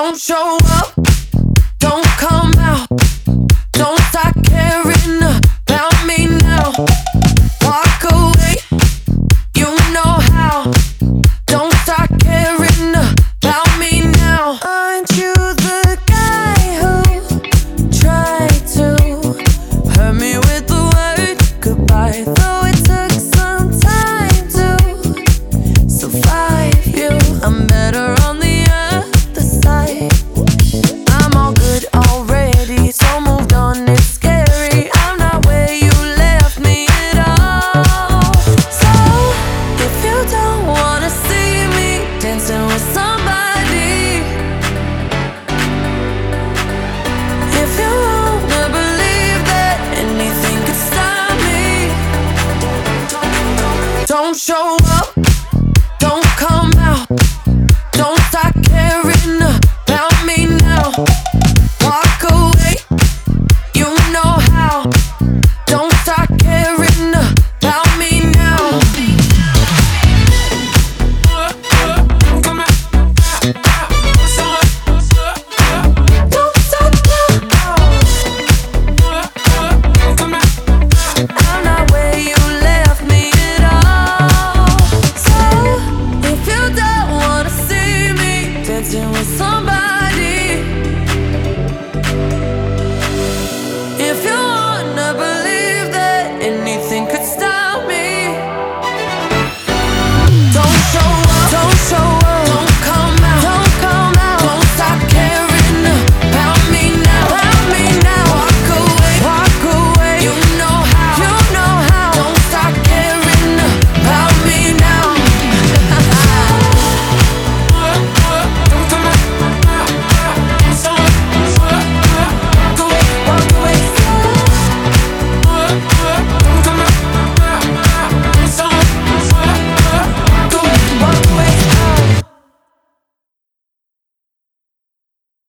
Don't show up, don't come out, don't start caring about me now. Walk away, you know how. Don't start caring about me now. Aren't you the guy who tried to hurt me with the word goodbye? Though it took some time to survive you, I'm better on the other side. I'm all good already, so moved on, it's scary. I'm not where you left me at all. So, if you don't wanna see me dancing with somebody, if you wanna believe that anything could stop me, don't show up, don't come out, don't start caring about me now. Walk away, you know how. Don't start caring about me now. Don't stop now. I'm not where you left me at all. So if you don't wanna see me dancing with somebody,